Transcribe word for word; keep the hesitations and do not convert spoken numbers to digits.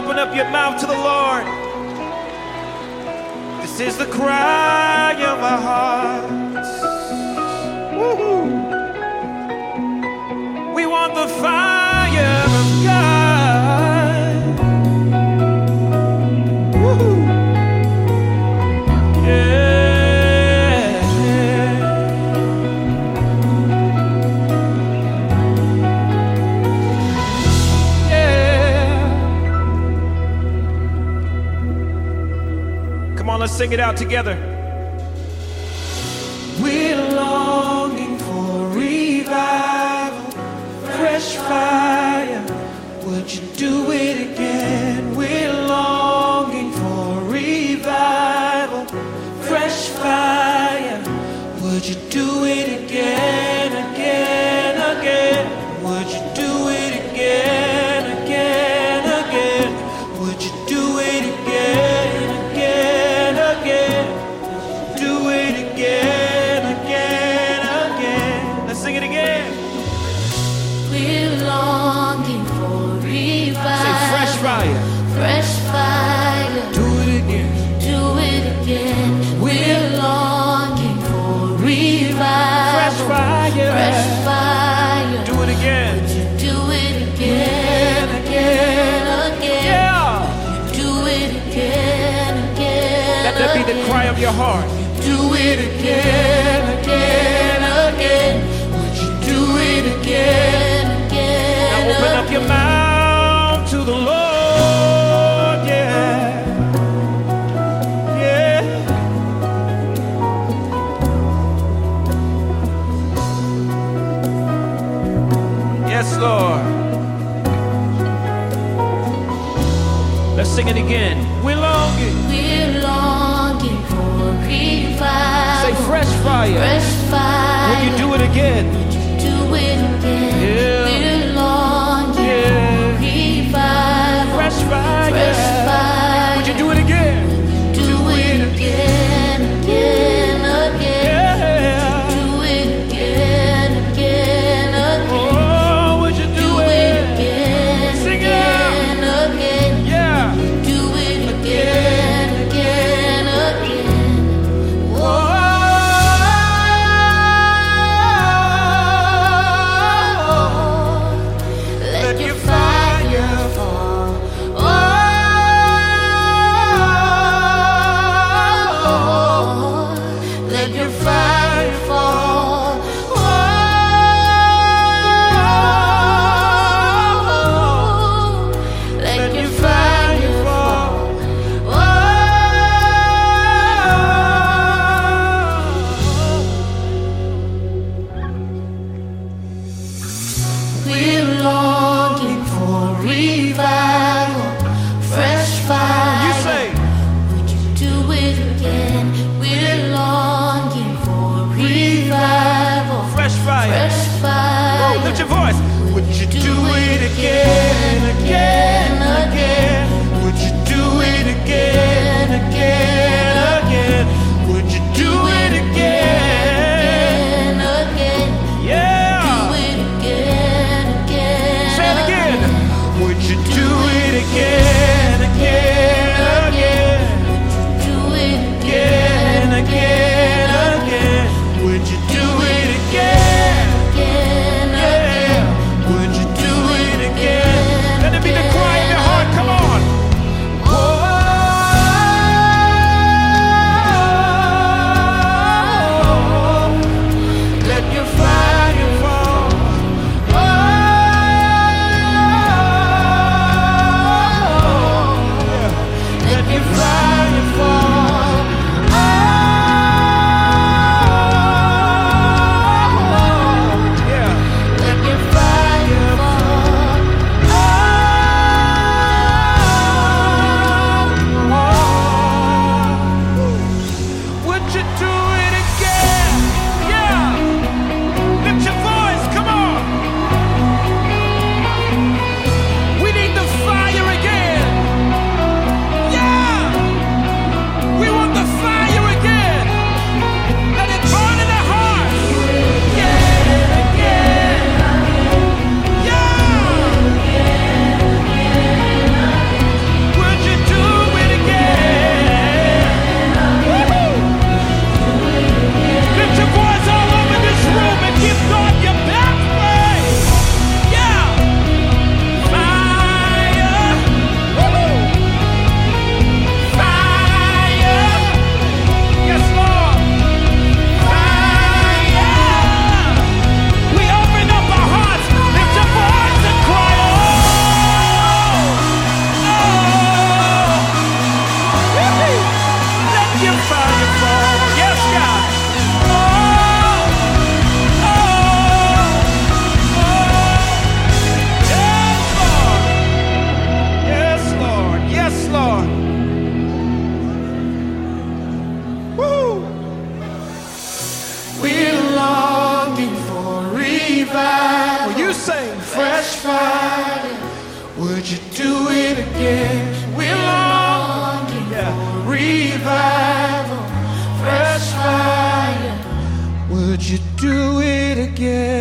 open up your mouth to the Lord. This is the cry of our hearts. Woo-hoo. We want the fire of God. Woo-hoo. Yeah. Yeah. Come on, let's sing it out together. We're longing for revival, fresh fire. Would you do it again? We're longing for revival, fresh fire. Would you do it again, again, again? Would you do it again, again, again? Would you do it again, again, again? Do it again, again, again. Let's sing it again. We're longing for revival. Say fresh fire. Fresh fire. Do it again. Do it again. We're longing for revival. Fresh fire. Fresh fire. Do it again. Do it again, again, again. Yeah. Do it again, again. Let that be the cry of your heart. Do it again, again, again. Would you do it again, again? Now open up your mouth to the Lord. Yeah. Yeah. Yes, Lord. Let's sing it again. We're longing. We're longing for revival. Say fresh fire. Fresh fire. Will you do it again? Do it again. Yeah. We're longing Yeah. for revival. Fresh fire. Fresh fire. Would you do it again? Do it again, again, again. Yeah. Do it again, again, again. Oh, would you do, Do it? it again, Sing it again, again. Yeah. Do it again, again, again. Oh. Let your fire fall. Oh, let your fire fall. Oh, let your fire fall. We're longing for revival, fresh fire. You say, Would you do it again? We're longing for revival, fresh fire. fresh fire. Oh, lift your voice. Would you do it again, again, again? Would you do it again, again, again? Would you do it again? Again, again. Yeah. Do it again, again. Say it again. Would you do it again, again, again? Do it Again, again, again. Would you do it again? again, again. Yeah. Would you do it again? Let it be the cry fire. Would you do it again? We're longing Yeah. for revival, fresh fire. Would you do it again?